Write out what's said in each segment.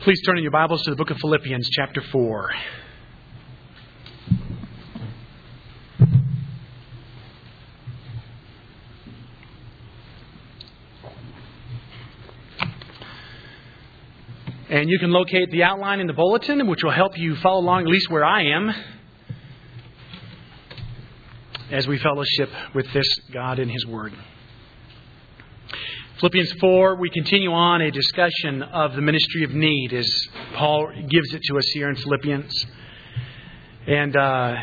Please turn in your Bibles to the book of Philippians, chapter 4. And you can locate the outline in the bulletin, which will help you follow along, at least where I am, as we fellowship with this God in His Word. Philippians 4, we continue on a discussion of the ministry of need as Paul gives it to us here in Philippians. And I'll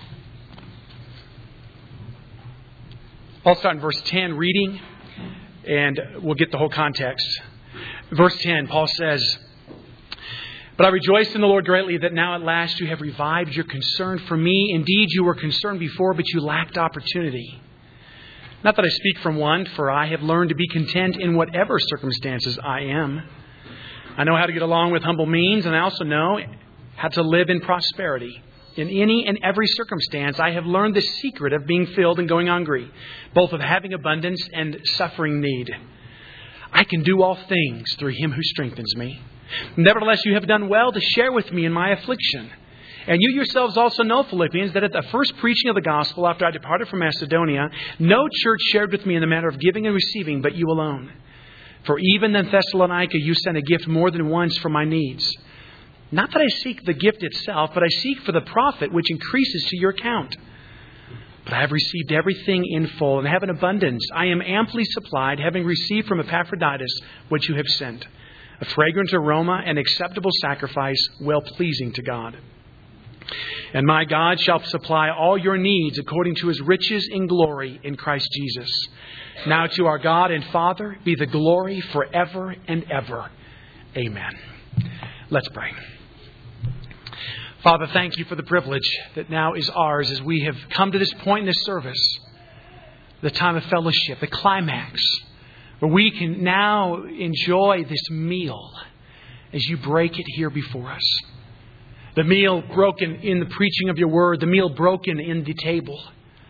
start in verse 10 reading, and we'll get the whole context. Verse 10, Paul says, "But I rejoice in the Lord greatly that now at last you have revived your concern for me. Indeed, you were concerned before, but you lacked opportunity. Not that I speak from want, for I have learned to be content in whatever circumstances I am. I know how to get along with humble means, and I also know how to live in prosperity. In any and every circumstance, I have learned the secret of being filled and going hungry, both of having abundance and suffering need. I can do all things through Him who strengthens me. Nevertheless, you have done well to share with me in my affliction. And you yourselves also know, Philippians, that at the first preaching of the gospel after I departed from Macedonia, no church shared with me in the matter of giving and receiving, but you alone. For even in Thessalonica you sent a gift more than once for my needs. Not that I seek the gift itself, but I seek for the profit which increases to your account. But I have received everything in full and have an abundance. I am amply supplied, having received from Epaphroditus what you have sent, a fragrant aroma and acceptable sacrifice, well-pleasing to God. And my God shall supply all your needs according to His riches in glory in Christ Jesus. Now to our God and Father be the glory forever and ever. Amen." Let's pray. Father, thank you for the privilege that now is ours as we have come to this point in this service, the time of fellowship, the climax, where we can now enjoy this meal as you break it here before us. The meal broken in the preaching of your word, the meal broken in the table.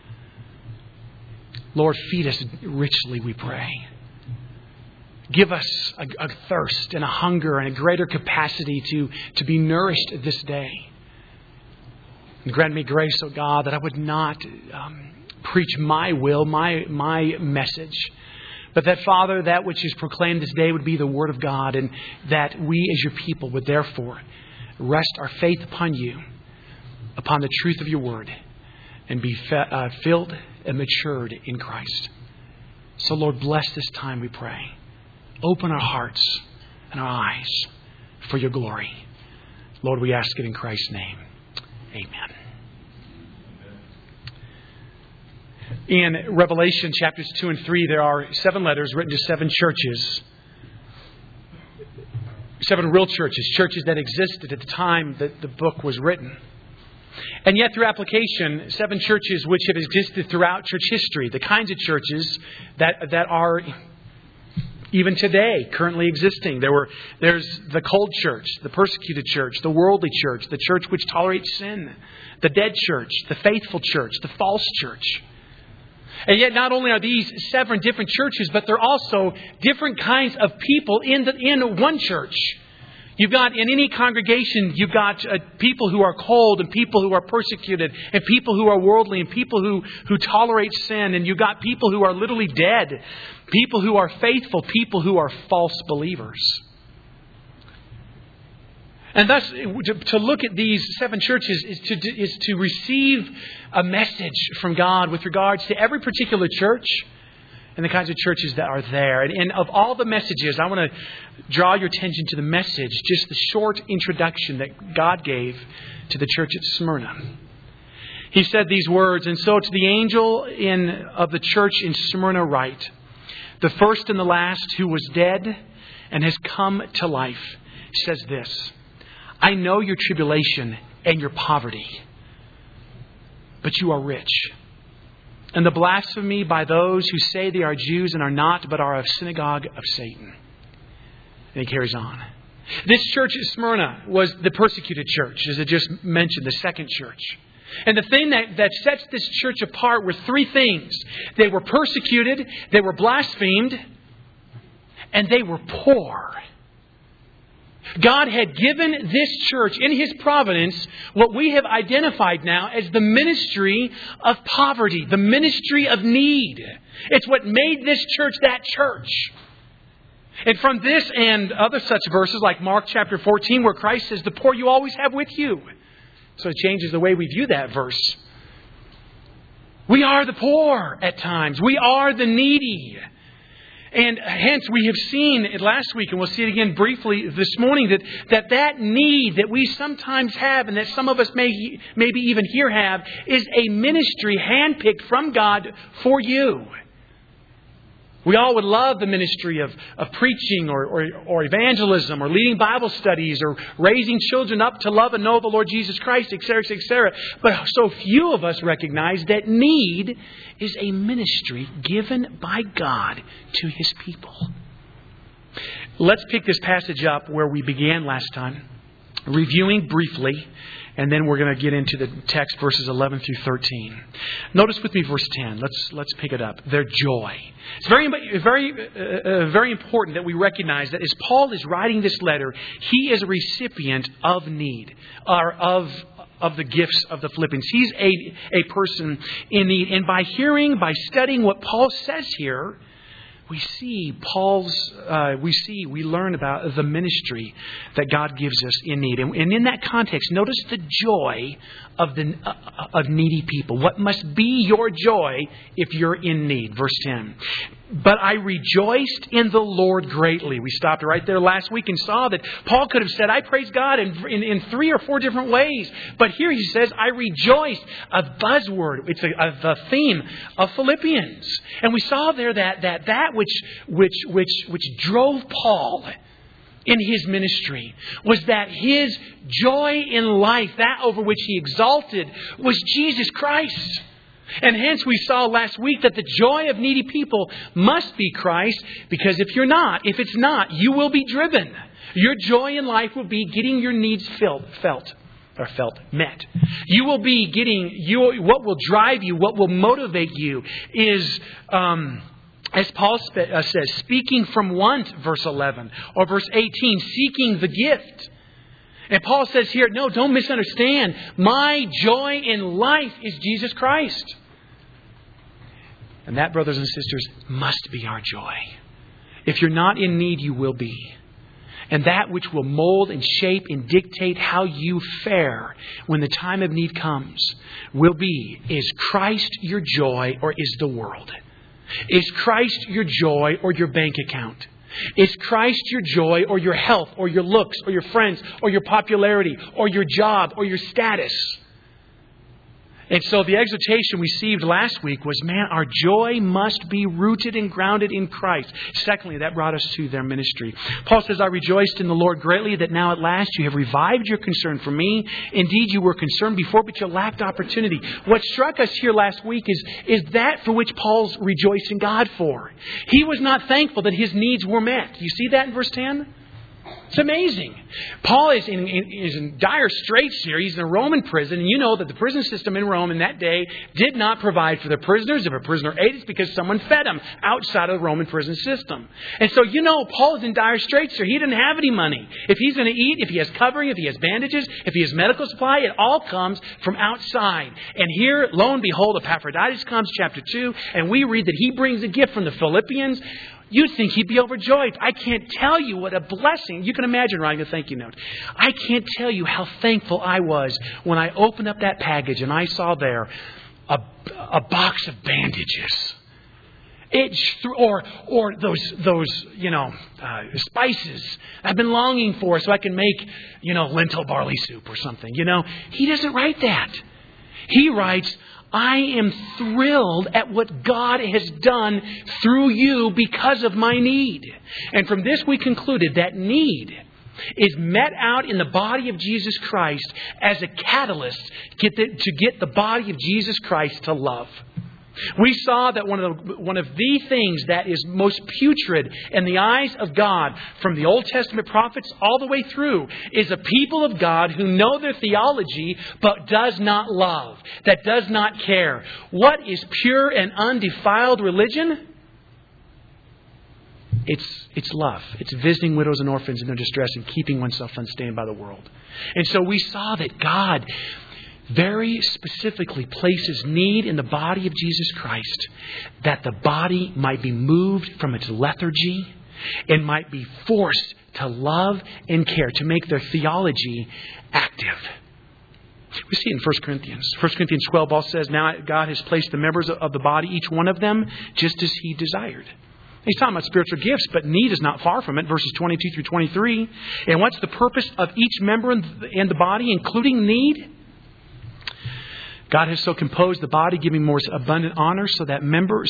Lord, feed us richly, we pray. Give us a thirst and a hunger and a greater capacity to be nourished this day. And grant me grace, O God, that I would not preach my will, my message, but that, Father, that which is proclaimed this day would be the Word of God, and that we as your people would therefore rest our faith upon you, upon the truth of your word, and be filled and matured in Christ. So, Lord, bless this time, we pray. Open our hearts and our eyes for your glory. Lord, we ask it in Christ's name. Amen. In Revelation chapters 2 and 3, there are 7 letters written to 7 churches. 7 real churches, churches that existed at the time that the book was written. And yet through application, 7 churches which have existed throughout church history, the kinds of churches that are even today currently existing. There's the cold church, the persecuted church, the worldly church, the church which tolerates sin, the dead church, the faithful church, the false church. And yet not only are these 7 different churches, but they're also different kinds of people in one church. You've got, in any congregation, you've got people who are cold and people who are persecuted and people who are worldly and people who tolerate sin. And you've got people who are literally dead, people who are faithful, people who are false believers. And thus, to look at these 7 churches is to receive a message from God with regards to every particular church and the kinds of churches that are there. And of all the messages, I want to draw your attention to the message, just the short introduction that God gave to the church at Smyrna. He said these words, "And so to the angel of the church in Smyrna write, the first and the last who was dead and has come to life, says this, I know your tribulation and your poverty, but you are rich. And the blasphemy by those who say they are Jews and are not, but are of synagogue of Satan." And he carries on. This church at Smyrna was the persecuted church, as I just mentioned, the second church. And the thing that sets this church apart were 3 things. They were persecuted, they were blasphemed, and they were poor. God had given this church in His providence what we have identified now as the ministry of poverty, the ministry of need. It's what made this church that church. And from this and other such verses like Mark chapter 14 where Christ says, the poor you always have with you. So it changes the way we view that verse. We are the poor at times. We are the needy. And hence we have seen it last week, and we'll see it again briefly this morning, that need that we sometimes have and that some of us maybe even here have is a ministry handpicked from God for you. We all would love the ministry of preaching or evangelism or leading Bible studies or raising children up to love and know the Lord Jesus Christ, etc., etc. But so few of us recognize that need is a ministry given by God to His people. Let's pick this passage up where we began last time, reviewing briefly. And then we're going to get into the text, verses 11 through 13. Notice with me verse 10. Let's pick it up. Their joy. It's very important that we recognize that as Paul is writing this letter, he is a recipient of need, or of the gifts of the Philippians. He's a person in need. And by studying what Paul says here, we learn about the ministry that God gives us in need. And in that context, notice the joy of needy people. What must be your joy if you're in need? Verse 10. But I rejoiced in the Lord greatly. We stopped right there last week and saw that Paul could have said, I praise God in 3 or 4 different ways. But here he says, I rejoiced. A buzzword. It's a theme of Philippians. And we saw there that which drove Paul in his ministry was that his joy in life, that over which he exalted, was Jesus Christ. And hence we saw last week that the joy of needy people must be Christ, because if it's not, you will be driven. Your joy in life will be getting your needs met. You will be what will drive you, what will motivate you is, as Paul says, speaking from want, verse 11, or verse 18, seeking the gift. And Paul says here, no, don't misunderstand. My joy in life is Jesus Christ. And that, brothers and sisters, must be our joy. If you're not in need, you will be. And that which will mold and shape and dictate how you fare when the time of need comes is Christ your joy or is the world? Is Christ your joy or your bank account? Is Christ your joy or your health or your looks or your friends or your popularity or your job or your status? And so the exhortation we received last week was, man, our joy must be rooted and grounded in Christ. Secondly, that brought us to their ministry. Paul says, I rejoiced in the Lord greatly that now at last you have revived your concern for me. Indeed, you were concerned before, but you lacked opportunity. What struck us here last week is that for which Paul's rejoicing God for. He was not thankful that his needs were met. You see that in verse 10? It's amazing. Paul is in dire straits here. He's in a Roman prison. And you know that the prison system in Rome in that day did not provide for the prisoners. If a prisoner ate, it's because someone fed him outside of the Roman prison system. And so, Paul is in dire straits here. He didn't have any money. If he's going to eat, if he has covering, if he has bandages, if he has medical supply, it all comes from outside. And here, lo and behold, Epaphroditus comes, chapter 2, and we read that he brings a gift from the Philippians. You'd think he'd be overjoyed. I can't tell you what a blessing. You can imagine writing a thank you note. I can't tell you how thankful I was when I opened up that package and I saw there a box of bandages. Or those spices I've been longing for so I can make, lentil barley soup or something. He doesn't write that. He writes, I am thrilled at what God has done through you because of my need. And from this we concluded that need is met out in the body of Jesus Christ as a catalyst to get the body of Jesus Christ to love. We saw that one of the things that is most putrid in the eyes of God from the Old Testament prophets all the way through is a people of God who know their theology but does not love, that does not care. What is pure and undefiled religion? It's love. It's visiting widows and orphans in their distress and keeping oneself unstained by the world. And so we saw that God very specifically places need in the body of Jesus Christ, that the body might be moved from its lethargy and might be forced to love and care, to make their theology active. We see it in 1 Corinthians. 1 Corinthians 12 also says, now God has placed the members of the body, each one of them, just as He desired. He's talking about spiritual gifts, but need is not far from it. Verses 22 through 23. And what's the purpose of each member in the body, including need? God has so composed the body, giving more abundant honor, so that member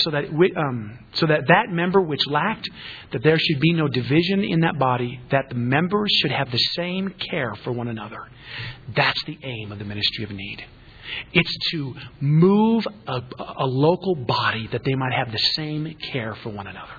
which lacked, that there should be no division in that body, that the members should have the same care for one another. That's the aim of the ministry of need. It's to move a local body that they might have the same care for one another.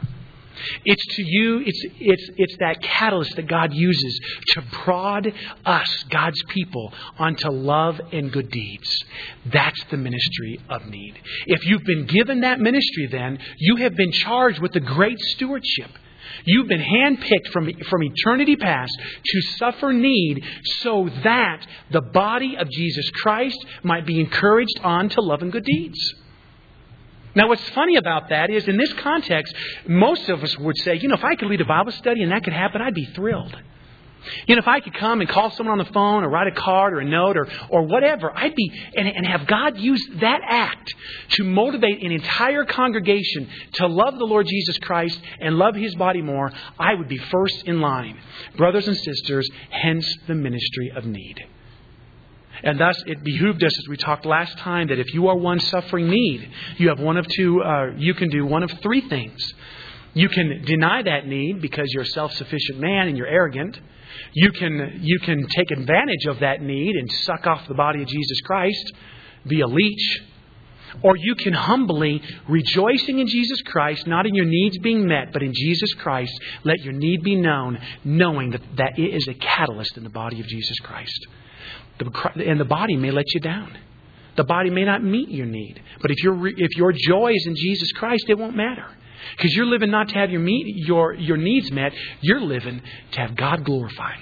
It's that catalyst that God uses to prod us, God's people, onto love and good deeds. That's the ministry of need. If you've been given that ministry, then you have been charged with the great stewardship. You've been handpicked from eternity past to suffer need so that the body of Jesus Christ might be encouraged on to love and good deeds. Now, what's funny about that is, in this context, most of us would say, if I could lead a Bible study and that could happen, I'd be thrilled. If I could come and call someone on the phone or write a card or a note or whatever, I'd be, and have God use that act to motivate an entire congregation to love the Lord Jesus Christ and love His body more, I would be first in line. Brothers and sisters, hence the ministry of need. And thus, it behooved us, as we talked last time, that if you are one suffering need, you have you can do one of three things. You can deny that need because you're a self-sufficient man and you're arrogant. You can take advantage of that need and suck off the body of Jesus Christ, be a leech. Or you can humbly, rejoicing in Jesus Christ, not in your needs being met, but in Jesus Christ, let your need be known, knowing that it is a catalyst in the body of Jesus Christ. And the body may let you down. The body may not meet your need. But if your joy is in Jesus Christ, it won't matter. Because you're living not to have your needs met. You're living to have God glorified.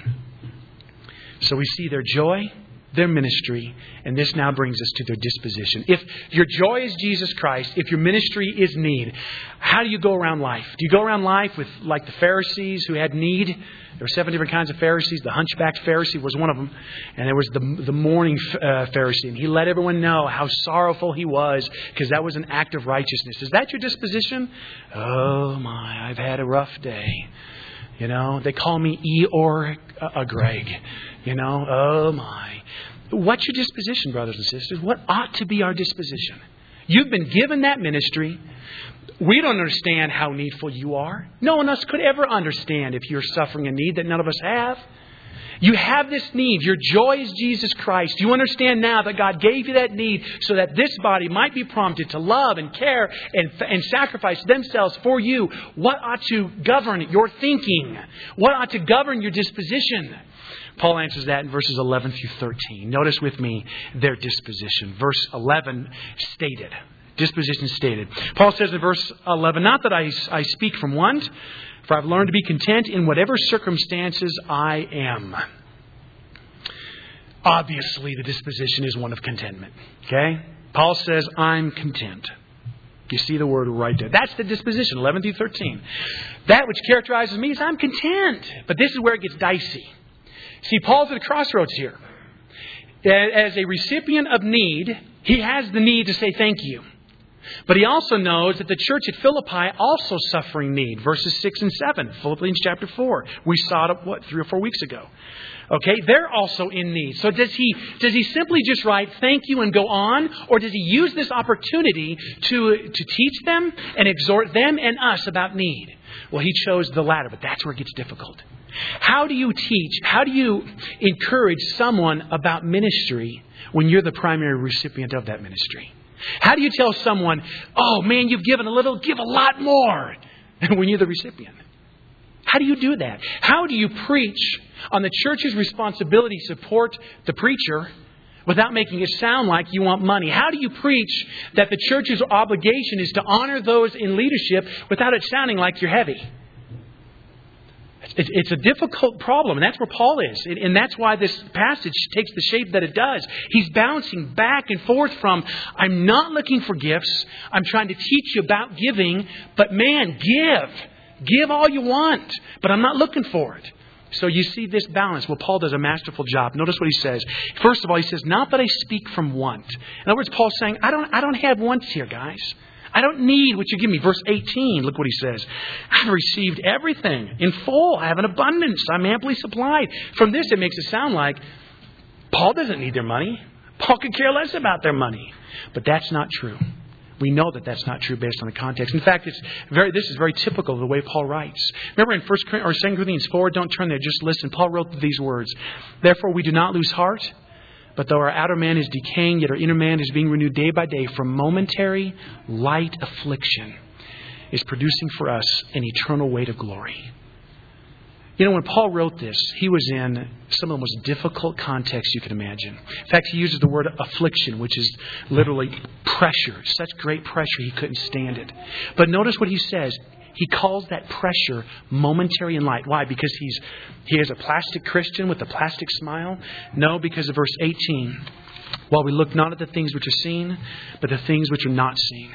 So we see their joy, their ministry, and this now brings us to their disposition. If your joy is Jesus Christ, if your ministry is need, how do you go around life? Do you go around life with like the Pharisees who had need? There were 7 different kinds of Pharisees. The hunchbacked Pharisee was one of them. And there was the mourning Pharisee. And he let everyone know how sorrowful he was because that was an act of righteousness. Is that your disposition? Oh my, I've had a rough day. They call me Eeyore Greg. Oh my. What's your disposition, brothers and sisters? What ought to be our disposition? You've been given that ministry. We don't understand how needful you are. No one else could ever understand if you're suffering a need that none of us have. You have this need. Your joy is Jesus Christ. You understand now that God gave you that need so that this body might be prompted to love and care and sacrifice themselves for you. What ought to govern your thinking? What ought to govern your disposition? Paul answers that in verses 11 through 13. Notice with me their disposition. Verse 11 stated. Disposition stated. Paul says in verse 11, not that I speak from want, for I've learned to be content in whatever circumstances I am. Obviously, the disposition is one of contentment. Okay? Paul says, I'm content. You see the word right there. That's the disposition, 11 through 13. That which characterizes me is I'm content. But this is where it gets dicey. See, Paul's at a crossroads here. As a recipient of need, he has the need to say thank you. But he also knows that the church at Philippi also suffering need. Verses 6 and 7, Philippians chapter 4. We saw it, 3 or 4 weeks ago. Okay, they're also in need. So does he simply just write thank you and go on? Or does he use this opportunity to teach them and exhort them and us about need? Well, he chose the latter, but that's where it gets difficult. How do you teach? How do you encourage someone about ministry when you're the primary recipient of that ministry? How do you tell someone, oh man, you've given a little, give a lot more, when you're the recipient? How do you do that? How do you preach on the church's responsibility to support the preacher without making it sound like you want money? How do you preach that the church's obligation is to honor those in leadership without it sounding like you're heavy? It's a difficult problem, and that's where Paul is. And that's why this passage takes the shape that it does. He's bouncing back and forth from, I'm not looking for gifts. I'm trying to teach you about giving. But man, give. Give all you want. But I'm not looking for it. So you see this balance. Well, Paul does a masterful job. Notice what he says. First of all, he says, not that I speak from want. In other words, Paul's saying, I don't have wants here, guys. I don't need what you give me. Verse 18, look what he says. I've received everything in full. I have an abundance. I'm amply supplied. From this, it makes it sound like Paul doesn't need their money. Paul could care less about their money. But that's not true. We know that that's not true based on the context. In fact, this is very typical of the way Paul writes. Remember in 2 Corinthians 4, don't turn there, just listen. Paul wrote these words. Therefore, we do not lose heart. But though our outer man is decaying, yet our inner man is being renewed day by day, from momentary light affliction is producing for us an eternal weight of glory. You know, when Paul wrote this, he was in some of the most difficult contexts you can imagine. In fact, he uses the word affliction, which is literally pressure. Such great pressure, he couldn't stand it. But notice what he says. He calls that pressure momentary and light. Why? Because he is a plastic Christian with a plastic smile? No, because of verse 18. While we look not at the things which are seen, but the things which are not seen.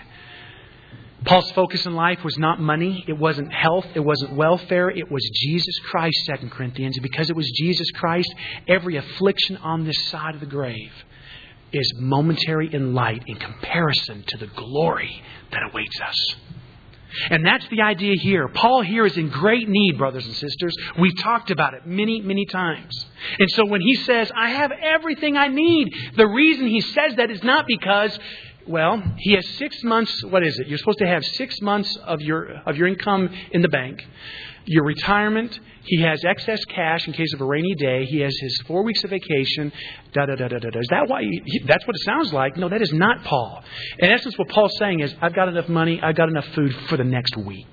Paul's focus in life was not money. It wasn't health. It wasn't welfare. It was Jesus Christ, 2 Corinthians. And because it was Jesus Christ, every affliction on this side of the grave is momentary in light in comparison to the glory that awaits us. And that's the idea here. Paul here is in great need, brothers and sisters. We've talked about it many, many times. And so when he says, I have everything I need, the reason he says that is not because, well, he has 6 months. What is it? You're supposed to have 6 months of your income in the bank. Your retirement. He has excess cash in case of a rainy day. He has his 4 weeks of vacation. Is that why? That's what it sounds like. No, that is not Paul. In essence, what Paul's saying is, I've got enough money. I've got enough food for the next week.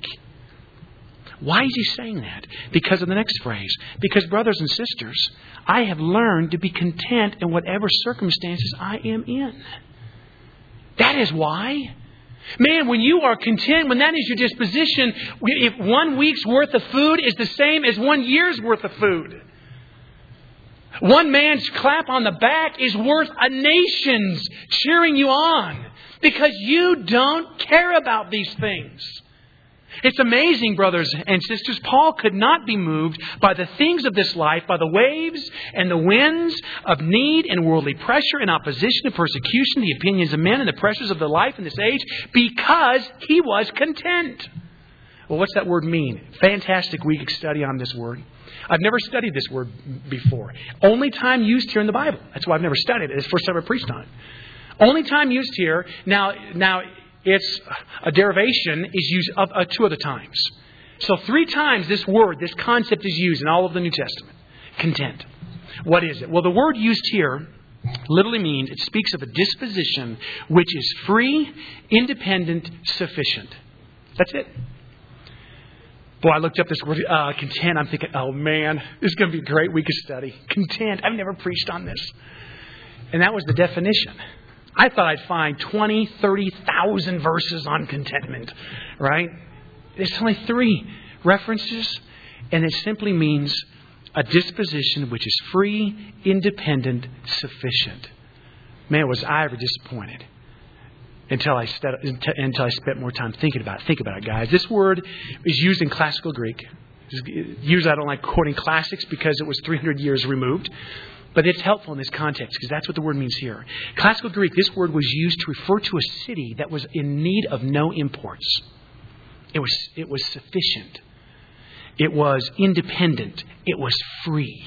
Why is he saying that? Because of the next phrase. Because, brothers and sisters, I have learned to be content in whatever circumstances I am in. That is why. Man, when you are content, when that is your disposition, if 1 week's worth of food is the same as 1 year's worth of food. One man's clap on the back is worth a nation's cheering you on. Because you don't care about these things. It's amazing, brothers and sisters. Paul could not be moved by the things of this life, by the waves and the winds of need and worldly pressure and opposition and persecution, the opinions of men and the pressures of the life in this age, because he was content. Well, what's that word mean? Fantastic week of study on this word. I've never studied this word before. Only time used here in the Bible. That's why I've never studied it. It's the first time I preached on it. Only time used here. Now, it's a derivation is used 2 other times. So 3 times this word, this concept is used in all of the New Testament. Content. What is it? Well, the word used here literally means it speaks of a disposition which is free, independent, sufficient. That's it. Boy, I looked up this word, content. I'm thinking, oh man, this is going to be a great week of study. Content. I've never preached on this. And that was the definition. I thought I'd find 20, 30,000 verses on contentment, right? There's only 3 references, and it simply means a disposition which is free, independent, sufficient. Man, was I ever disappointed until I spent more time thinking about it. Think about it, guys. This word is used in classical Greek. Usually I don't like quoting classics because it was 300 years removed. But it's helpful in this context because that's what the word means here. Classical Greek, this word was used to refer to a city that was in need of no imports. It was sufficient. It was independent. It was free.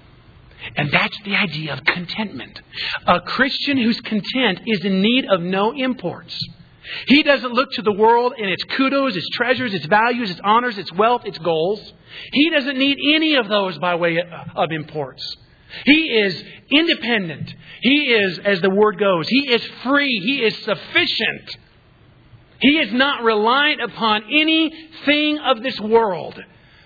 And that's the idea of contentment. A Christian who's content is in need of no imports. He doesn't look to the world and its kudos, its treasures, its values, its honors, its wealth, its goals. He doesn't need any of those by way of imports. He is independent. He is, as the word goes, he is free. He is sufficient. He is not reliant upon anything of this world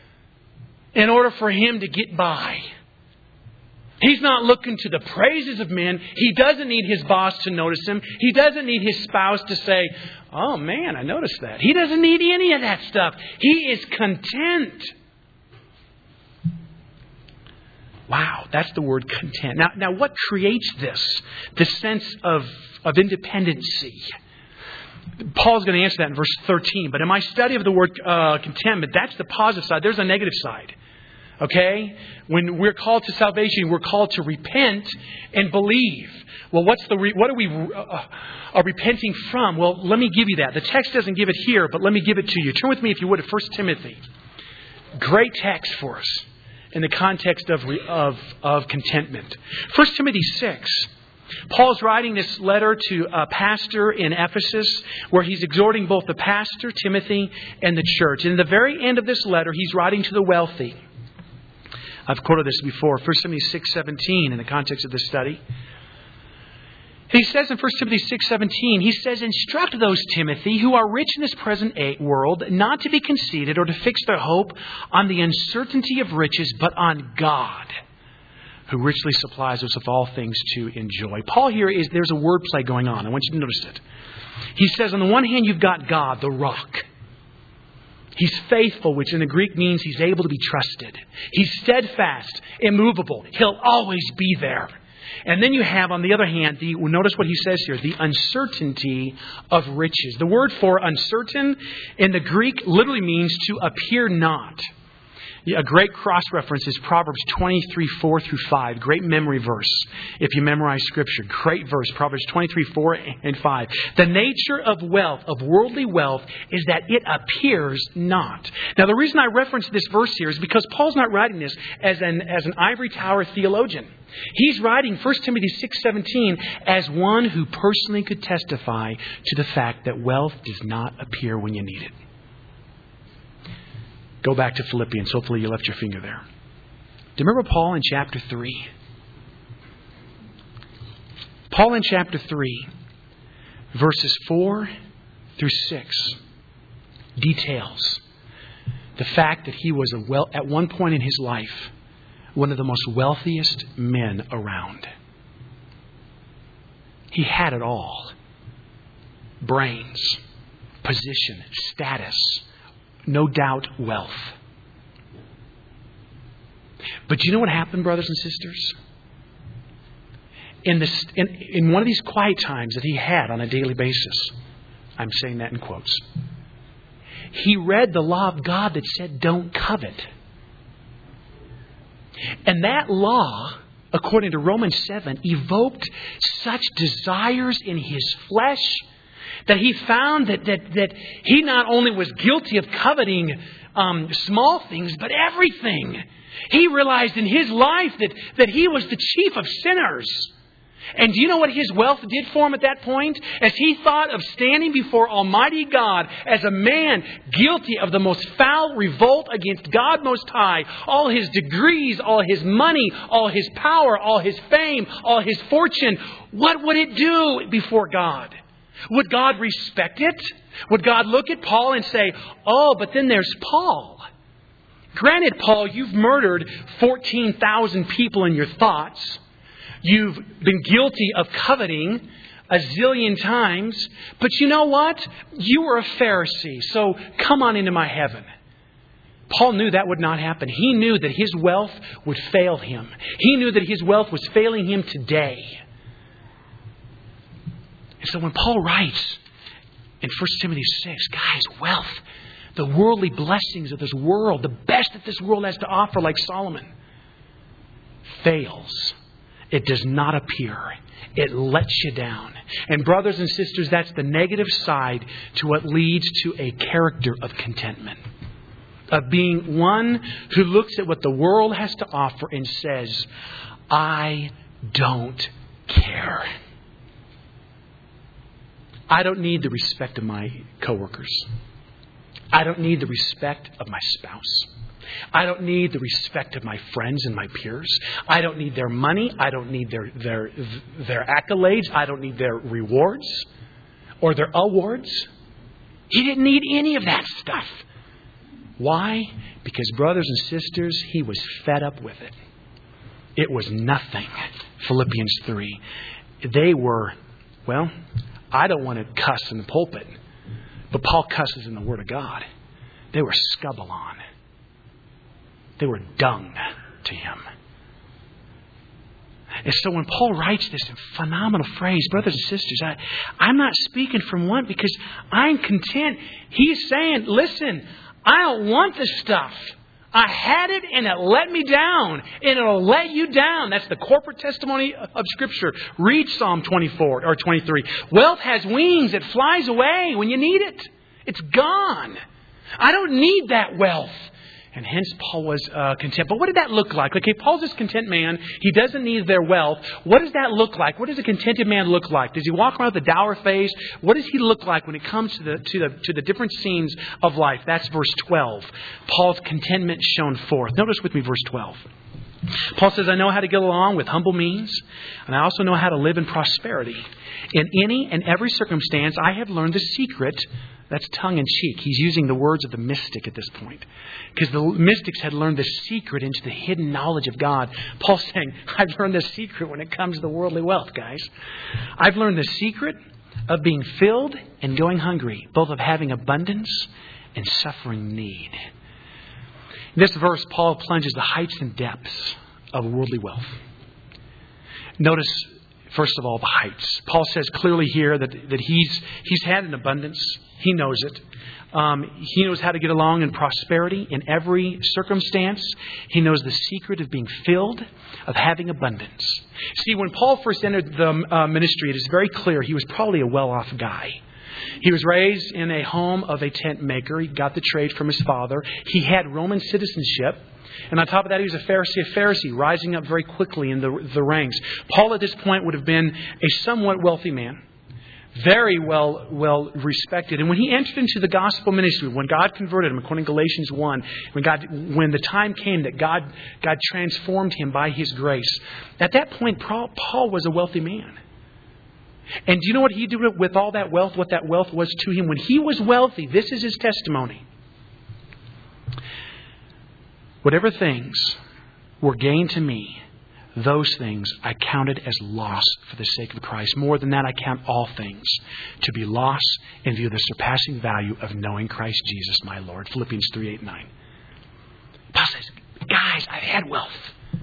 in order for him to get by. He's not looking to the praises of men. He doesn't need his boss to notice him. He doesn't need his spouse to say, oh man, I noticed that. He doesn't need any of that stuff. He is content. Wow, that's the word content. Now what creates this sense of independency? Paul's going to answer that in verse 13. But in my study of the word contentment, that's the positive side. There's a negative side. Okay? When we're called to salvation, we're called to repent and believe. Well, what are we repenting from? Well, let me give you that. The text doesn't give it here, but let me give it to you. Turn with me, if you would, to 1 Timothy. Great text for us in the context of contentment. 1 Timothy 6. Paul's writing this letter to a pastor in Ephesus where he's exhorting both the pastor, Timothy, and the church. And in the very end of this letter, he's writing to the wealthy. I've quoted this before, 1 Timothy 6:17 in the context of this study. He says in 1 Timothy 6:17, he says, instruct those, Timothy, who are rich in this present world, not to be conceited or to fix their hope on the uncertainty of riches, but on God, who richly supplies us with all things to enjoy. Paul here there's a wordplay going on. I want you to notice it. He says, on the one hand, you've got God, the rock. He's faithful, which in the Greek means he's able to be trusted. He's steadfast, immovable. He'll always be there. And then you have, on the other hand, notice what he says here, the uncertainty of riches. The word for uncertain in the Greek literally means to appear not. A great cross-reference is Proverbs 23:4-5. Great memory verse if you memorize Scripture. Great verse, Proverbs 23:4-5. The nature of wealth, of worldly wealth, is that it appears not. Now, the reason I reference this verse here is because Paul's not writing this as an ivory tower theologian. He's writing 1 Timothy 6:17 as one who personally could testify to the fact that wealth does not appear when you need it. Go back to Philippians. Hopefully you left your finger there. Do you remember Paul in chapter 3? Paul in chapter 3, verses 4-6, details the fact that he was at one point in his life one of the most wealthiest men around. He had it all. Brains, position, status, no doubt wealth. But you know what happened, brothers and sisters? In one of these quiet times that he had on a daily basis, I'm saying that in quotes, he read the law of God that said, don't covet. And that law, according to Romans 7, evoked such desires in his flesh that he found that he not only was guilty of coveting small things, but everything. He realized in his life that he was the chief of sinners. And do you know what his wealth did for him at that point? As he thought of standing before Almighty God as a man guilty of the most foul revolt against God Most High, all his degrees, all his money, all his power, all his fame, all his fortune, what would it do before God? Would God respect it? Would God look at Paul and say, oh, but then there's Paul. Granted, Paul, you've murdered 14,000 people in your thoughts. You've been guilty of coveting a zillion times. But you know what? You were a Pharisee, so come on into my heaven. Paul knew that would not happen. He knew that his wealth would fail him. He knew that his wealth was failing him today. And so when Paul writes in 1 Timothy 6, guys, wealth, the worldly blessings of this world, the best that this world has to offer, like Solomon, fails. It does not appear. It lets you down. And brothers and sisters, that's the negative side to what leads to a character of contentment. Of being one who looks at what the world has to offer and says, I don't care. I don't need the respect of my coworkers. I don't need the respect of my spouse. I don't need the respect of my friends and my peers. I don't need their money. I don't need their accolades. I don't need their rewards or their awards. He didn't need any of that stuff. Why? Because, brothers and sisters, he was fed up with it. It was nothing. Philippians 3. They were, well, I don't want to cuss in the pulpit, but Paul cusses in the Word of God. They were scubalon. They were dung to him. And so when Paul writes this phenomenal phrase, brothers and sisters, I'm not speaking from want because I'm content. He's saying, listen, I don't want this stuff. I had it and it let me down. And it'll let you down. That's the corporate testimony of Scripture. Read Psalm 24 or 23. Wealth has wings. It flies away when you need it. It's gone. I don't need that wealth. And hence Paul was content. But what did that look like? Okay, Paul's this content man. He doesn't need their wealth. What does that look like? What does a contented man look like? Does he walk around with a dour face? What does he look like when it comes to the different scenes of life? That's verse 12. Paul's contentment shone forth. Notice with me verse 12. Paul says, I know how to get along with humble means, and I also know how to live in prosperity. In any and every circumstance, I have learned the secret. That's tongue in cheek. He's using the words of the mystic at this point. Because the mystics had learned the secret into the hidden knowledge of God. Paul's saying, I've learned the secret when it comes to the worldly wealth, guys. I've learned the secret of being filled and going hungry, both of having abundance and suffering need. In this verse, Paul plunges the heights and depths of worldly wealth. Notice, first of all, the heights. Paul says clearly here that he's had an abundance. He knows it. He knows how to get along in prosperity in every circumstance. He knows the secret of being filled, of having abundance. See, when Paul first entered the ministry, it is very clear he was probably a well-off guy. He was raised in a home of a tent maker. He got the trade from his father. He had Roman citizenship. And on top of that, he was a Pharisee, rising up very quickly in the ranks. Paul at this point would have been a somewhat wealthy man. Very well respected. And when he entered into the gospel ministry, when God converted him, according to Galatians 1, when the time came that God transformed him by His grace, at that point, Paul was a wealthy man. And do you know what he did with all that wealth, what that wealth was to him? When he was wealthy, this is his testimony. Whatever things were gain to me, those things I counted as loss for the sake of Christ. More than that, I count all things to be loss in view of the surpassing value of knowing Christ Jesus, my Lord. Philippians 3:8-9. Paul says, guys, I've had wealth.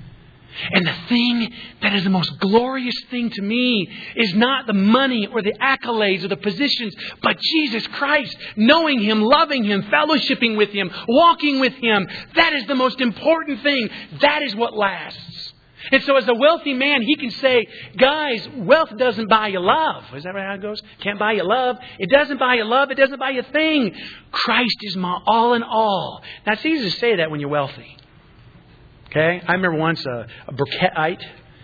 And the thing that is the most glorious thing to me is not the money or the accolades or the positions, but Jesus Christ, knowing Him, loving Him, fellowshipping with Him, walking with Him. That is the most important thing. That is what lasts. And so as a wealthy man, he can say, guys, wealth doesn't buy you love. Is that how it goes? Can't buy you love. It doesn't buy you love. It doesn't buy you a thing. Christ is my all in all. Now, it's easy to say that when you're wealthy. Okay? I remember once a Burkettite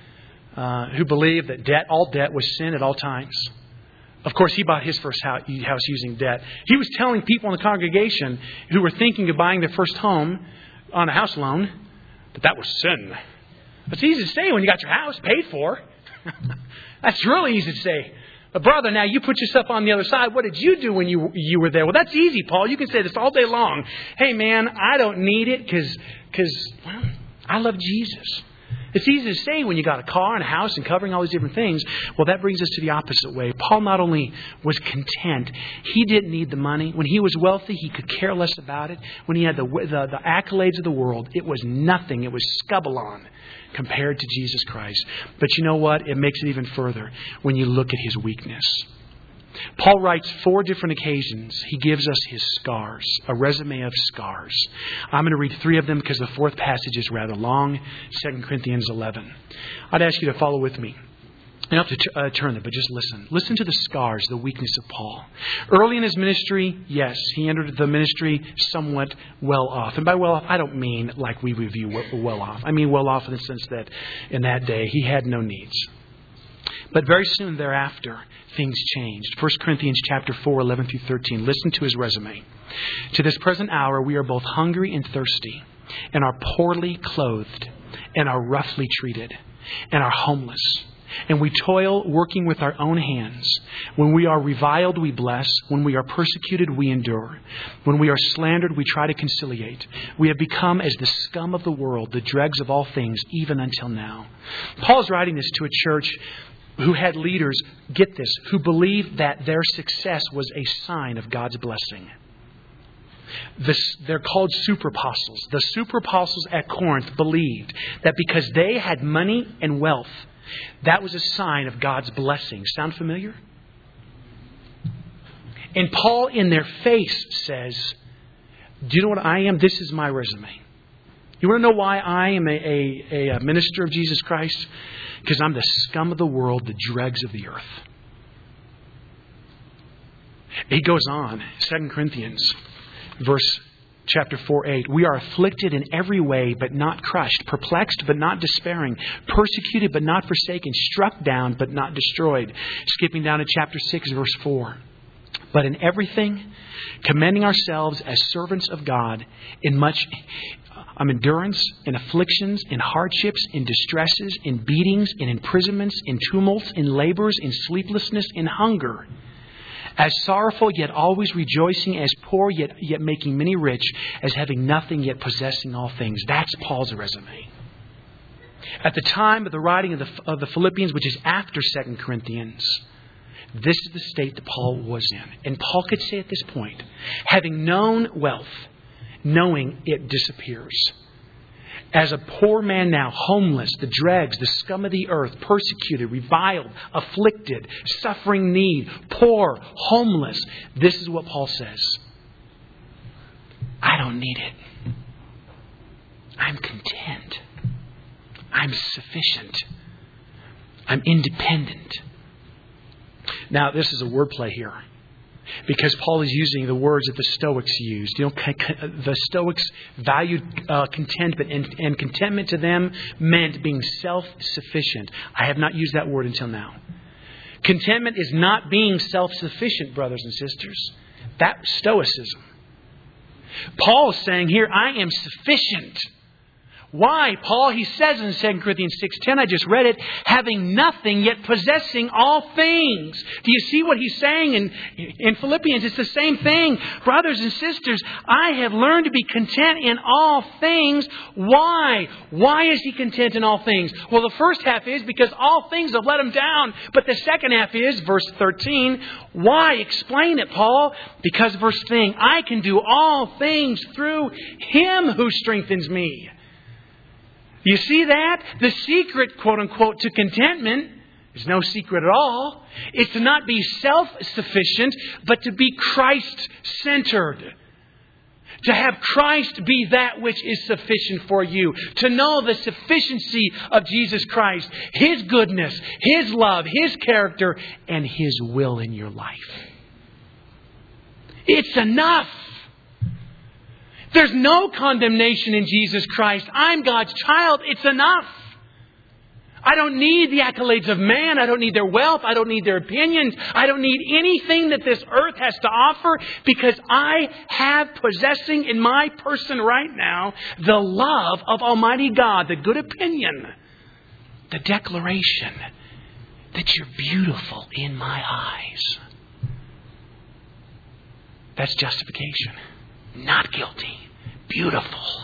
who believed that all debt was sin at all times. Of course, he bought his first house using debt. He was telling people in the congregation who were thinking of buying their first home on a house loan that was sin. It's easy to say when you got your house paid for. That's really easy to say. But brother, now you put yourself on the other side. What did you do when you were there? Well, that's easy, Paul. You can say this all day long. Hey, man, I don't need it because I love Jesus. It's easy to say when you got a car and a house and covering all these different things. Well, that brings us to the opposite way. Paul not only was content, he didn't need the money. When he was wealthy, he could care less about it. When he had the accolades of the world, it was nothing. It was scubalon compared to Jesus Christ. But you know what? It makes it even further when you look at his weakness. Paul writes 4 different occasions. He gives us his scars, a resume of scars. I'm going to read 3 of them because the 4th passage is rather long, 2 Corinthians 11. I'd ask you to follow with me. You don't have to turn there, but just listen. Listen to the scars, the weakness of Paul. Early in his ministry, yes, he entered the ministry somewhat well off. And by well off, I don't mean like we review well off. I mean well off in the sense that in that day, he had no needs. But very soon thereafter, things changed. 1 Corinthians chapter 4, 11 through 13. Listen to his resume. To this present hour, we are both hungry and thirsty, and are poorly clothed, and are roughly treated, and are homeless. And we toil working with our own hands. When we are reviled, we bless. When we are persecuted, we endure. When we are slandered, we try to conciliate. We have become as the scum of the world, the dregs of all things, even until now. Paul's writing this to a church who had leaders, get this, who believed that their success was a sign of God's blessing. They're called super apostles. The super apostles at Corinth believed that because they had money and wealth, that was a sign of God's blessing. Sound familiar? And Paul in their face says, do you know what I am? This is my resume. You want to know why I am a minister of Jesus Christ? Because I'm the scum of the world, the dregs of the earth. He goes on, 2 Corinthians, chapter 4:8. We are afflicted in every way, but not crushed. Perplexed, but not despairing. Persecuted, but not forsaken. Struck down, but not destroyed. Skipping down to chapter 6, verse 4. But in everything, commending ourselves as servants of God in much endurance, in afflictions, in hardships, in distresses, in beatings, in imprisonments, in tumults, in labors, in sleeplessness, in hunger. As sorrowful, yet always rejoicing, as poor, yet making many rich, as having nothing, yet possessing all things. That's Paul's resume. At the time of the writing of the Philippians, which is after 2 Corinthians, this is the state that Paul was in. And Paul could say at this point, having known wealth, knowing it disappears. As a poor man now, homeless, the dregs, the scum of the earth, persecuted, reviled, afflicted, suffering need, poor, homeless. This is what Paul says. I don't need it. I'm content. I'm sufficient. I'm independent. Now, this is a wordplay here. Because Paul is using the words that the Stoics used. You know, the Stoics valued contentment, and contentment to them meant being self-sufficient. I have not used that word until now. Contentment is not being self-sufficient, brothers and sisters. That's Stoicism. Paul is saying here, I am sufficient. Why, Paul? He says in 2 Corinthians 6:10, I just read it, having nothing yet possessing all things. Do you see what he's saying in Philippians? It's the same thing. Brothers and sisters, I have learned to be content in all things. Why? Why is he content in all things? Well, the first half is because all things have let him down. But the second half is, verse 13, why? Explain it, Paul. Because verse 13, I can do all things through Him who strengthens me. You see that? The secret, quote unquote, to contentment is no secret at all. It's to not be self-sufficient, but to be Christ-centered. To have Christ be that which is sufficient for you. To know the sufficiency of Jesus Christ. His goodness, His love, His character, and His will in your life. It's enough. There's no condemnation in Jesus Christ. I'm God's child. It's enough. I don't need the accolades of man. I don't need their wealth. I don't need their opinions. I don't need anything that this earth has to offer, because I have possessing in my person right now the love of Almighty God, the good opinion, the declaration that you're beautiful in my eyes. That's justification. Not guilty. Beautiful.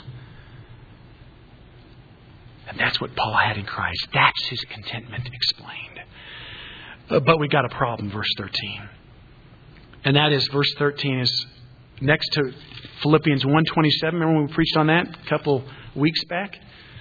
And that's what Paul had in Christ. That's his contentment explained. But we got a problem, verse 13. And that is, verse 13 is next to Philippians 1:27. Remember when we preached on that a couple weeks back?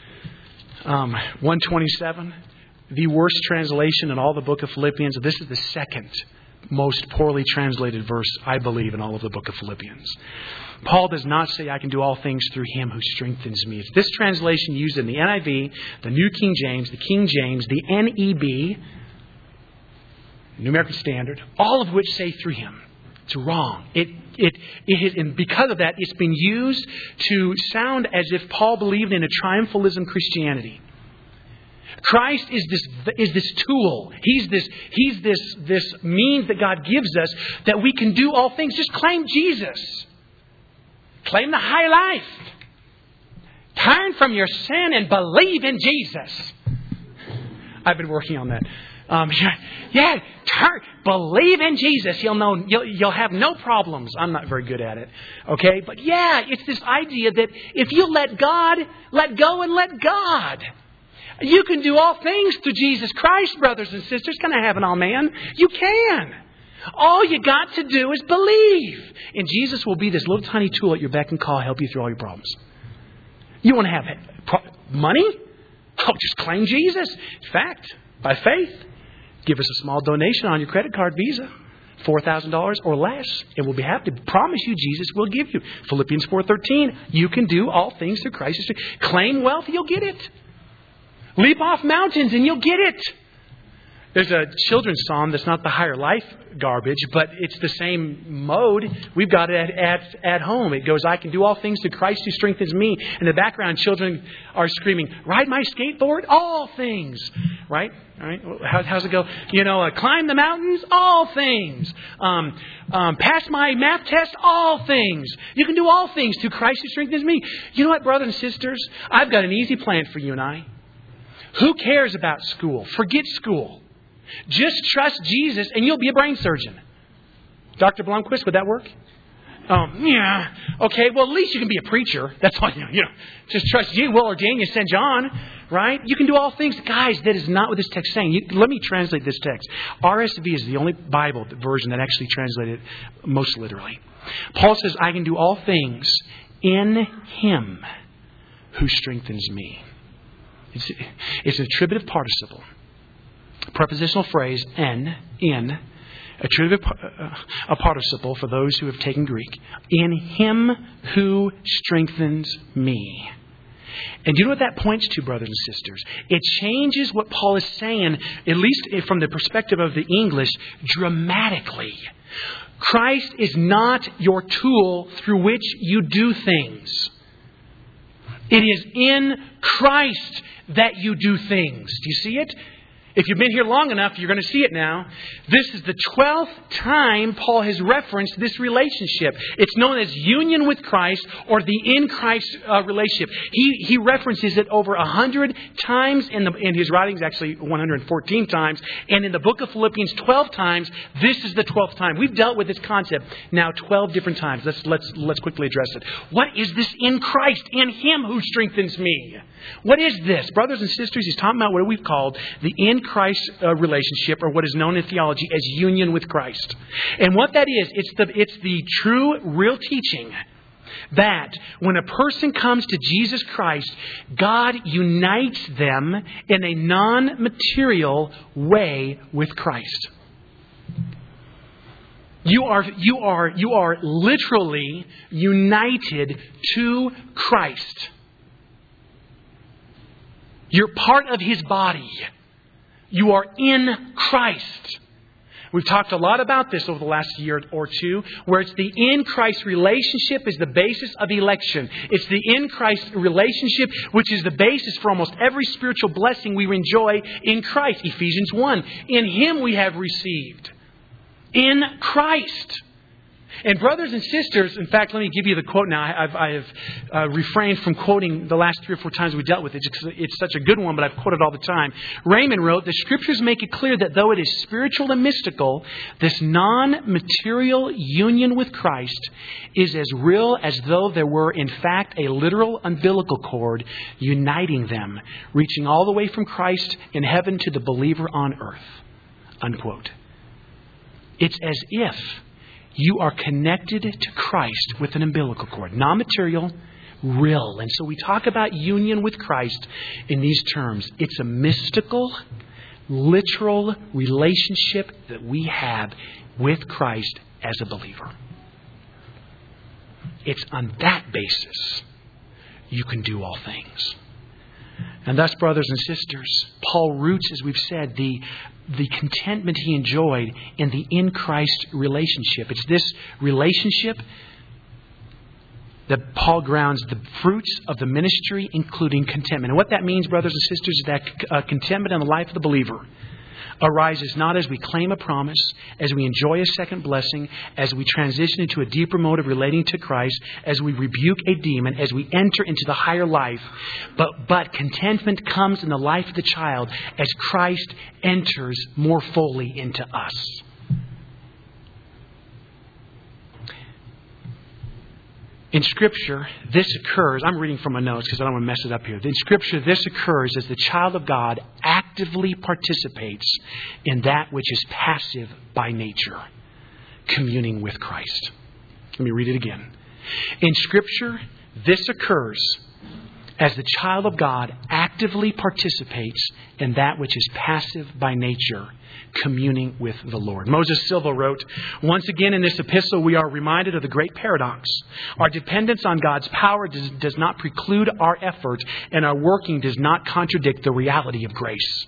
1:27. The worst translation in all the book of Philippians. This is the second most poorly translated verse, I believe, in all of the book of Philippians. Paul does not say, I can do all things through Him who strengthens me. It's this translation used in the NIV, the New King James, the King James, the NEB, New American Standard, all of which say through Him. It's wrong. And because of that, it's been used to sound as if Paul believed in a triumphalism Christianity. Christ is this tool. He's this means that God gives us that we can do all things. Just claim Jesus. Claim the high life. Turn from your sin and believe in Jesus. I've been working on that. Believe in Jesus. You'll have no problems. I'm not very good at it. Okay, but it's this idea that if you let God, let go and let God. You can do all things through Jesus Christ, brothers and sisters. Can I have an amen? You can. All you got to do is believe. And Jesus will be this little tiny tool at your beck and call, help you through all your problems. You want to have money? Oh, just claim Jesus. In fact, By faith, give us a small donation on your credit card, Visa, $4,000 or less, and we'll be happy to promise you Jesus will give you. Philippians 4:13, you can do all things through Christ. Claim wealth, you'll get it. Leap off mountains and you'll get it. There's a children's psalm that's not the Higher Life garbage, but it's the same mode. We've got it at home. It goes, I can do all things through Christ who strengthens me. In the background, children are screaming, ride my skateboard, all things. Right? All right. How's it go? Climb the mountains, all things. Pass my math test, all things. You can do all things through Christ who strengthens me. You know what, brothers and sisters? I've got an easy plan for you and I. Who cares about school? Forget school. Just trust Jesus and you'll be a brain surgeon. Dr. Blomquist, would that work? Yeah. Okay, well, at least you can be a preacher. That's all, just trust you. Will ordain you, send John, right? You can do all things. Guys, that is not what this text is saying. Let me translate this text. RSV is the only Bible version that actually translated it most literally. Paul says, I can do all things in Him who strengthens me. It's an attributive participle. Prepositional phrase, in, attributive a participle for those who have taken Greek. In Him who strengthens me. And do you know what that points to, brothers and sisters? It changes what Paul is saying, at least from the perspective of the English, dramatically. Christ is not your tool through which you do things. It is in Christ that you do things. Do you see it? If you've been here long enough, you're going to see it now. This is the 12th time Paul has referenced this relationship. It's known as union with Christ or the in Christ relationship. He references it over 100 times in his writings, actually 114 times. And in the book of Philippians, 12 times. This is the 12th time. We've dealt with this concept now 12 different times. Let's quickly address it. What is this in Christ? In Him who strengthens me. What is this? Brothers and sisters, he's talking about what we've called the in Christ relationship, or what is known in theology as union with Christ. And what that is, it's the true, real teaching that when a person comes to Jesus Christ, God unites them in a non-material way with Christ. You are literally united to Christ. You're part of His body. You are in Christ. We've talked a lot about this over the last year or two, where it's the in Christ relationship is the basis of election. It's the in Christ relationship which is the basis for almost every spiritual blessing we enjoy in Christ. Ephesians 1. In Him we have received. In Christ. And brothers and sisters, in fact, let me give you the quote now. I have refrained from quoting the last 3 or 4 times we dealt with it. It's such a good one, but I've quoted all the time. Raymond wrote, the Scriptures make it clear that though it is spiritual and mystical, this non-material union with Christ is as real as though there were, in fact, a literal umbilical cord uniting them, reaching all the way from Christ in heaven to the believer on earth. Unquote. It's as if you are connected to Christ with an umbilical cord. Non-material, real. And so we talk about union with Christ in these terms. It's a mystical, literal relationship that we have with Christ as a believer. It's on that basis you can do all things. And thus, brothers and sisters, Paul roots, as we've said, the contentment he enjoyed in the in Christ relationship. It's this relationship that Paul grounds the fruits of the ministry, including contentment. And what that means, brothers and sisters, is that contentment in the life of the believer arises not as we claim a promise, as we enjoy a second blessing, as we transition into a deeper mode of relating to Christ, as we rebuke a demon, as we enter into the higher life. But contentment comes in the life of the child as Christ enters more fully into us. In Scripture, this occurs, I'm reading from my notes because I don't want to mess it up here. In Scripture, this occurs as the child of God actively participates in that which is passive by nature, communing with Christ. Let me read it again. In Scripture, this occurs as the child of God actively participates in that which is passive by nature, communing with the Lord. Moses Silva wrote, "Once again in this epistle we are reminded of the great paradox. Our dependence on God's power does not preclude our effort, and our working does not contradict the reality of grace."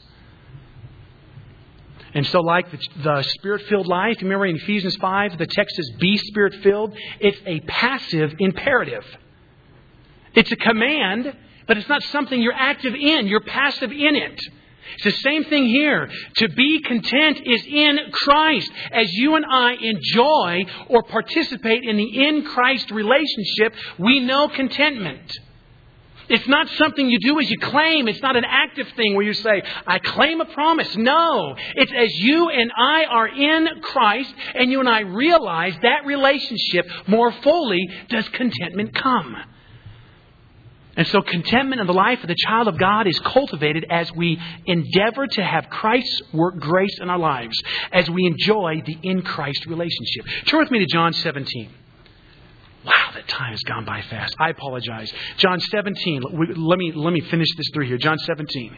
And so like the Spirit-filled life, remember in Ephesians 5, the text says, "Be Spirit-filled." It's a passive imperative. It's a command, but it's not something you're active in. You're passive in it. It's the same thing here. To be content is in Christ. As you and I enjoy or participate in the in Christ relationship, we know contentment. It's not something you do as you claim. It's not an active thing where you say, "I claim a promise." No. It's as you and I are in Christ and you and I realize that relationship more fully, does contentment come. And so contentment in the life of the child of God is cultivated as we endeavor to have Christ's work grace in our lives, as we enjoy the in Christ relationship. Turn with me to John 17. Wow, that time has gone by fast. I apologize. John 17. Let me finish this through here. John 17.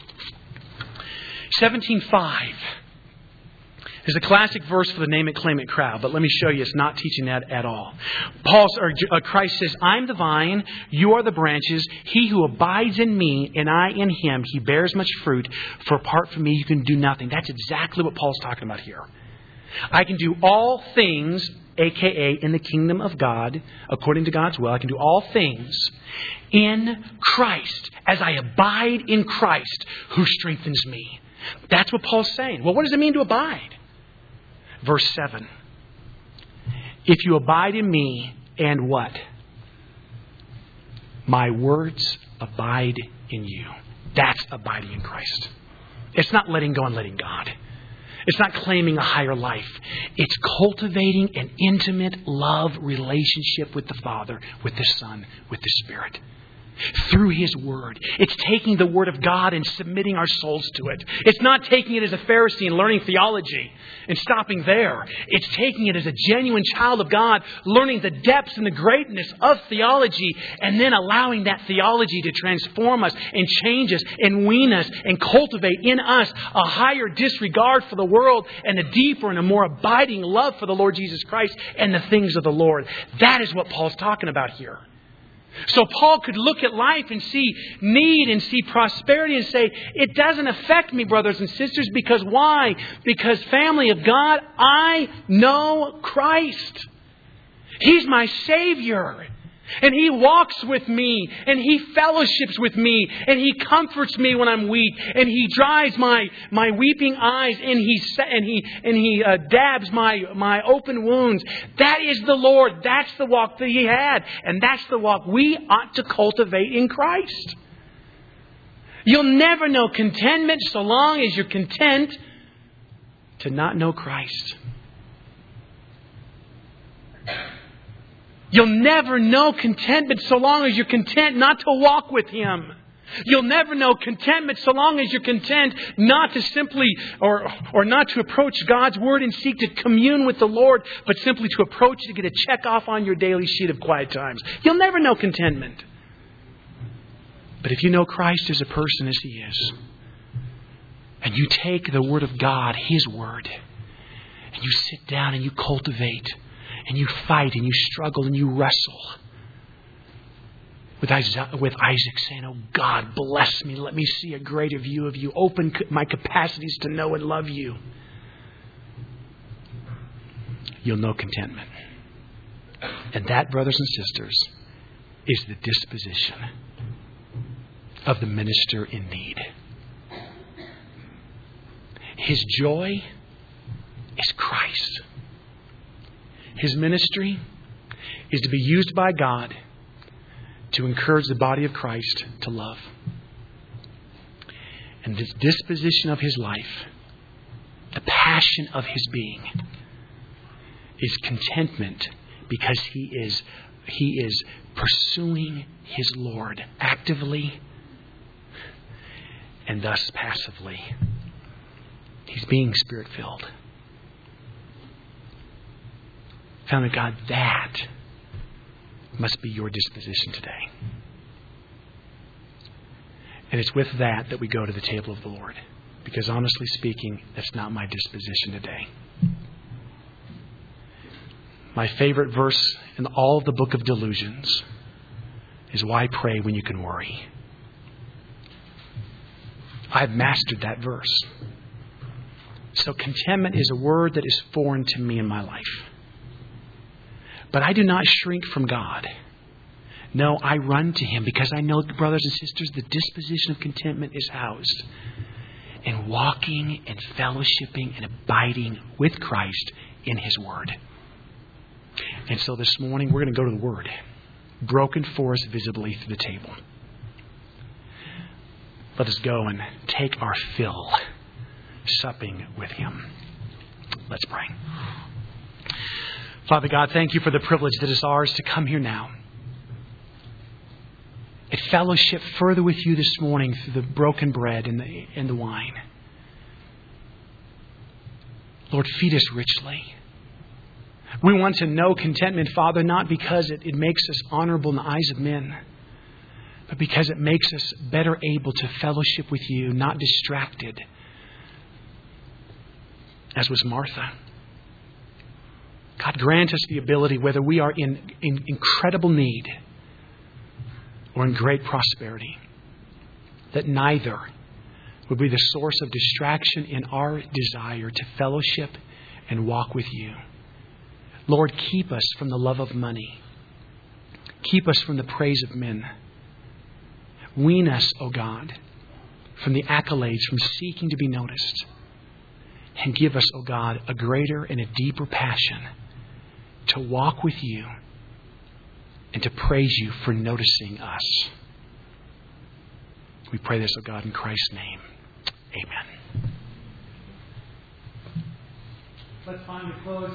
17:5 is a classic verse for the name it, claim it crowd. But let me show you, it's not teaching that at all. Christ says, "I'm the vine, you are the branches. He who abides in me and I in him, he bears much fruit. For apart from me, you can do nothing." That's exactly what Paul's talking about here. I can do all things, aka in the kingdom of God, according to God's will. I can do all things in Christ, as I abide in Christ, who strengthens me. That's what Paul's saying. Well, what does it mean to abide? Verse 7. "If you abide in me and what? My words abide in you." That's abiding in Christ. It's not letting go and letting God. It's not claiming a higher life. It's cultivating an intimate love relationship with the Father, with the Son, with the Spirit. Through His Word. It's taking the Word of God and submitting our souls to it. It's not taking it as a Pharisee and learning theology and stopping there. It's taking it as a genuine child of God, learning the depths and the greatness of theology, and then allowing that theology to transform us and change us and wean us and cultivate in us a higher disregard for the world and a deeper and a more abiding love for the Lord Jesus Christ and the things of the Lord. That is what Paul's talking about here. So Paul could look at life and see need and see prosperity and say, it doesn't affect me, brothers and sisters, because why? Because, family of God, I know Christ. He's my Savior. And He walks with me, and He fellowships with me, and He comforts me when I'm weak, and He dries my weeping eyes, and He dabs my open wounds. That is the Lord. That's the walk that He had, and that's the walk we ought to cultivate in Christ. You'll never know contentment so long as you're content to not know Christ. You'll never know contentment so long as you're content not to walk with Him. You'll never know contentment so long as you're content not to simply or not to approach God's Word and seek to commune with the Lord, but simply to approach to get a check off on your daily sheet of quiet times. You'll never know contentment. But if you know Christ as a person as He is, and you take the Word of God, His Word, and you sit down and you cultivate, and you fight and you struggle and you wrestle with Isaac saying, "Oh God, bless me. Let me see a greater view of You. Open my capacities to know and love You." You'll know contentment. And that, brothers and sisters, is the disposition of the minister in need. His joy is Christ. His ministry is to be used by God to encourage the body of Christ to love. And this disposition of his life, the passion of his being, is contentment because he is pursuing his Lord actively and thus passively. He's being Spirit-filled. Family of God, that must be your disposition today. And it's with that that we go to the table of the Lord. Because honestly speaking, that's not my disposition today. My favorite verse in all of the book of Delusions is, why pray when you can worry? I've mastered that verse. So contentment is a word that is foreign to me in my life. But I do not shrink from God. No, I run to Him because I know, brothers and sisters, the disposition of contentment is housed in walking and fellowshipping and abiding with Christ in His Word. And so this morning we're going to go to the Word, broken for us visibly through the table. Let us go and take our fill, supping with Him. Let's pray. Father God, thank you for the privilege that is ours to come here now and fellowship further with you this morning through the broken bread and the wine. Lord, feed us richly. We want to know contentment, Father, not because it makes us honorable in the eyes of men, but because it makes us better able to fellowship with you, not distracted, as was Martha. God, grant us the ability, whether we are in incredible need or in great prosperity, that neither would be the source of distraction in our desire to fellowship and walk with you. Lord, keep us from the love of money. Keep us from the praise of men. Wean us, O God, from the accolades, from seeking to be noticed. And give us, O God, a greater and a deeper passion to walk with you and to praise you for noticing us. We pray this, O God, in Christ's name. Amen. Let's finally close.